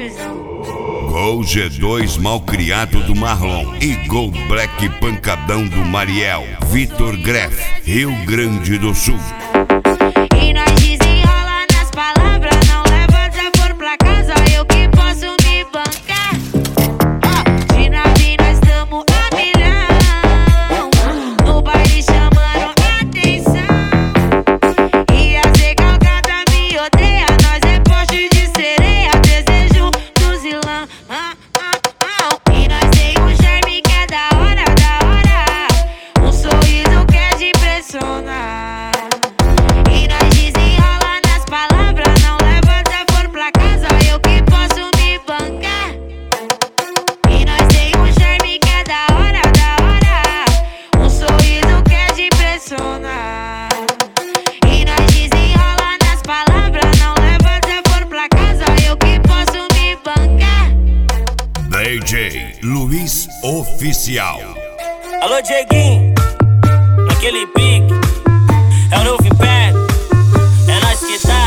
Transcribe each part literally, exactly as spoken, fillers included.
visão. Gol G dois malcriado do Marlon e Gol Black pancadão do Mariel. Vitor Greff, Rio Grande do Sul. E nós desenrola nas palavras, não leva desaforo pra casa, eu que posso me bancar. De nave nós tamo a milhão, no baile chamando atenção. E a recalcada me odeia, nós é poste de sereia, desejo do zilão. Ah, ah, ah. E nós tem um charme que é da hora, da hora, um sorriso que é de impressionar. E nós desenrola nas palavras, não leva desaforo pra casa, eu que posso me bancar. E nós tem um charme que é da hora, da hora, um sorriso que é de impressionar. E nós desenrola nas palavras, não leva desaforo pra casa, eu que posso me bancar. D J Luiz Oficial. Alô, Dieguinho, naquele pique, é o novo império, é nós que tá.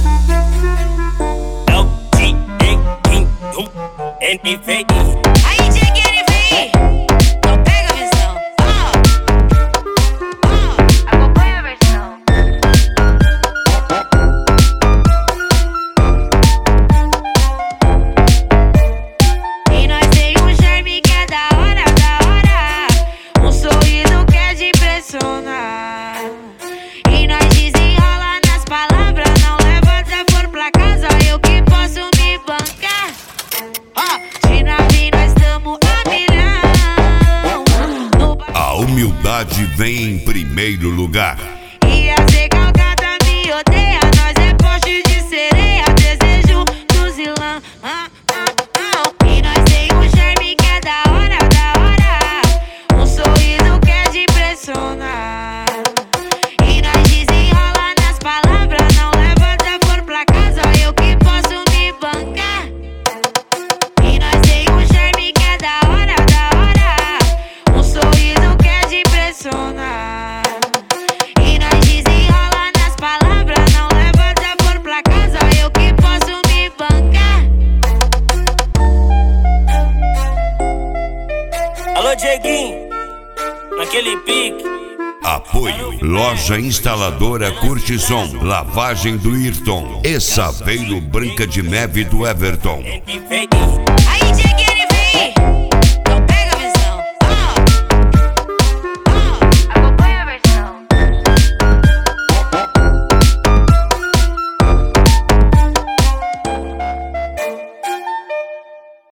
É o Dieguinho, N V I. Aí, Dieguinho, ele vem, não pega a visão. Ó, ó, acompanha a versão. E nós tem um charme que é da hora, da hora, um sorriso que é de impressionar. E nós desenrola nas palavras, não leva desaforo pra casa, eu que posso me bancar. Ó, de nave nós tamo a milhão, no ba- A humildade vem em primeiro lugar. E a recalcada me odeia, nós é poste de sereia, desejo do zilão. Ah, ah, ah. E nós tem um charme que é da hora, da hora, um sorriso que é de impressionar. E nós desenrola nas palavras, não leva desaforo pra casa, eu que posso me bancar. E nós tem um charme que é da hora, da hora, um sorriso que é de impressionar. E nós desenrola nas palavras, não leva desaforo pra casa, eu que posso me bancar. Alô, Dieguinho, naquele pique, Apoio Loja Instaladora Curtisson, Lavagem do Ayrton e Saveiro Branca de Neve do Everton. N V I.